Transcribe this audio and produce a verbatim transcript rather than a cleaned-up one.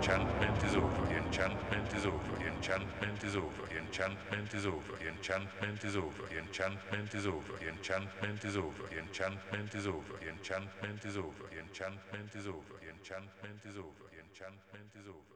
enchantment is over, the enchantment is over, the enchantment is over, the enchantment is over, the enchantment is over, the enchantment is over, the enchantment is over, the enchantment is over, the enchantment is over, the enchantment is over, the enchantment is over, the enchantment is over.